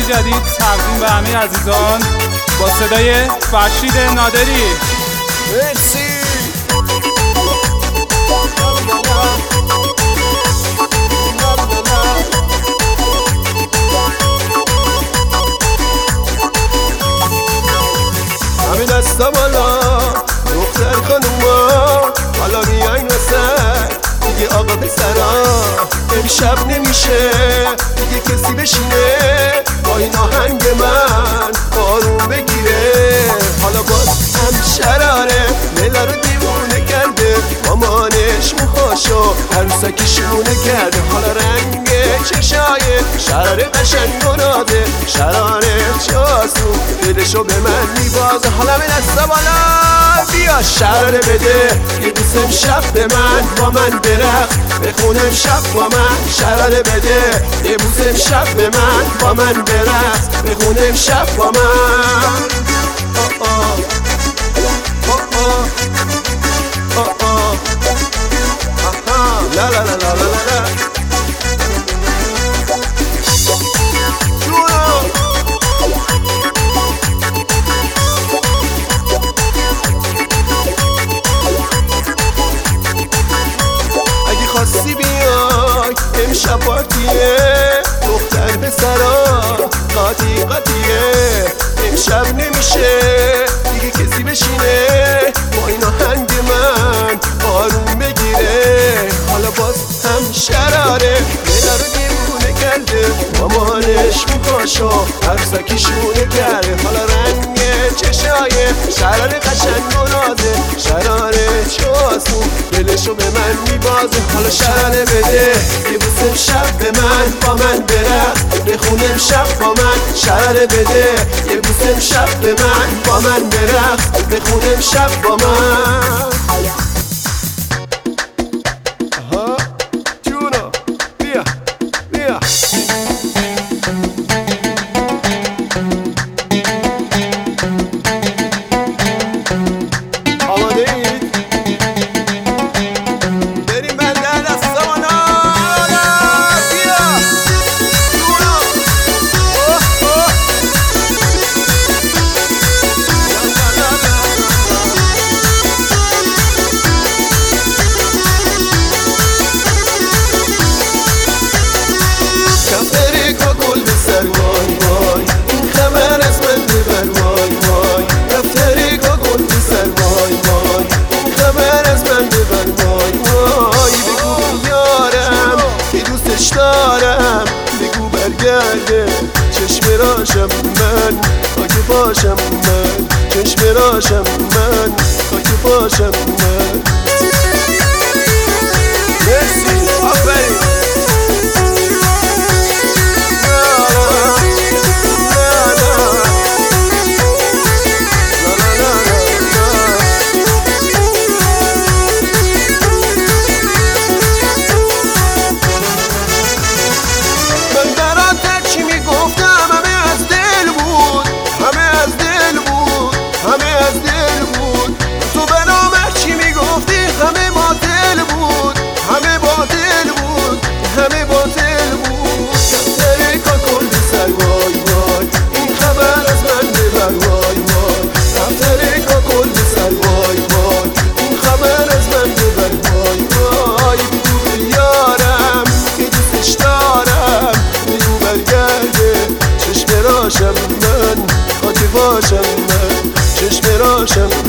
جدید تقدیم به همه عزیزان با صدای فرشید نادری. مرسی. همه دستا بالا دختر خانوما، حالا بیاین وسط دیگه آقا پسرا. امشب نمیشه دیگه کسی بشینه با این آهنگ من آروم بگیره. حالا باز هم شراره لیلا رو دیوونه کرده، مامانش موهاشو عروسکیشونه کرده. حالا رنگ چشای شراره قشنگ و نازه، شراره چاسون دلشو به من میبازه. حالا به دستا بالا بیا شراره بده یه دوست امشب به من، با من برقص بخونه امشب با من. شراره بده یه دوست امشب به من، با من برقص بخونه امشب با من. لا لا لا لا لا لا. اگه خواستی بیای امشب پارتیه، دختر پسرا قاطی قاطیه. امشب نمیشه دیگه کسی بشینه با این آهنگ من آروم بگیره. حالا باز هم شراره لیلا رو دیوونه کرده، مامانش موهاشو عروسکیشونه کرده. حالا رنگ چشای شراره قشنگ و نازه، شراره چاسون دلشو به من میبازه. حالا شراره بده یه بوس امشب به من، با من برقص بخونه امشب با من. شراره بده یه بوس امشب به من، با من برقص بخونه امشب با من. جونا بیا بیا. آماده اید؟ بریم بندر دستامانا. بیا جونا. کفتری که گل به سر وای وای، این خبر از من ببر وای وای. کفتری که گل به سر وای وای، این خبر از من ببر وای وای. بگو یارم که دوستش دارم، بگو برگرده چشم راشم من خاک پاشم من، چشم راشم من خاک پاشم من. مرسی آفرین. من برات چی میگفتم همه از دل بود، همه از دل بود، همه از دل بود. تو به نام چی میگفتی همه باطل بود، همه باطل بود، همه باطل بود. کفتری که کل سر وای وای، این خبر از من ببر وای وای. کفتری که کل سر وای وای، این خبر از من ببر وای وای. بگو به یارم که دوستش دارم، بگو برگرده چشم راشم من خاک پاشم من، چشم راشم